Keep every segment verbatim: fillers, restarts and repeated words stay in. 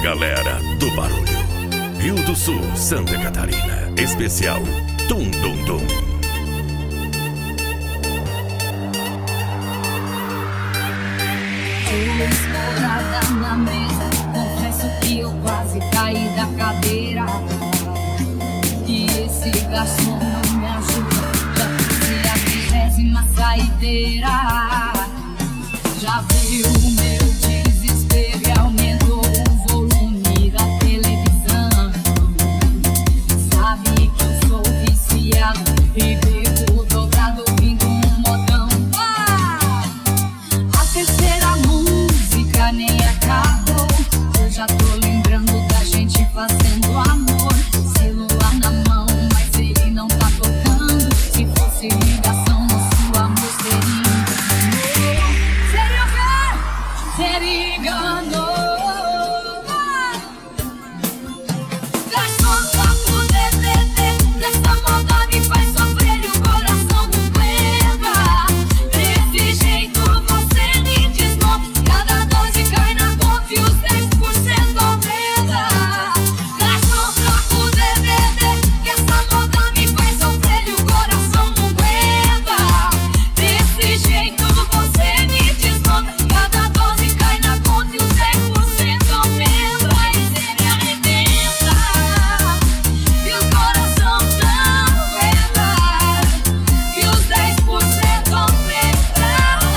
galera do barulho. Rio do Sul, Santa Catarina. Especial Tum Dum Dum. Escorada na mesa, confesso que eu quase caí da cadeira. E esse garçom não me ajuda, já fiz a vigésima saideira. Já viu o meu desespero e aumentou o volume da televisão. Sabe que eu sou viciado e bebo dobrado ouvindo um modão. Ah! A terceira música nem acabou, eu já tô lembrando da gente fazendo amor. Celular na mão, mas ele não tá tocando. Se fosse ligação, nosso amor seria seria engano. Garçom, toca o D V D dessa moda, me faz sofrer e o coração não aguenta. Desse jeito você me desmonta, cada doze cai na conta e os dez por cento aumenta. Garçom, toca o D V D que essa moda me faz sofrer e o coração não aguenta. Desse jeito você me desmonta, cada doze cai na conta e os dez por cento aumenta. E você me arrebenta e o coração não aguenta. E os dez por cento aumenta.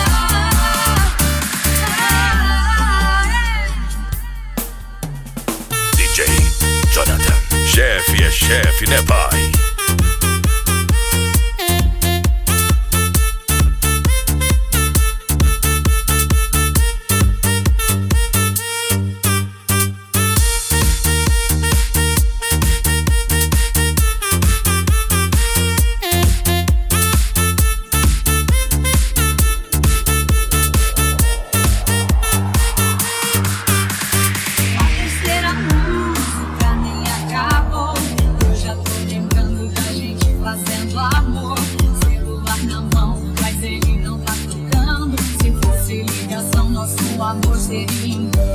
D J Jonathan. Chefe é chefe, né, pai? A terceira música nem acabou, eu já tô lembrando da gente fazendo amor. Celular na mão, mas ele não tá tocando. Se fosse ligação, nosso amor seria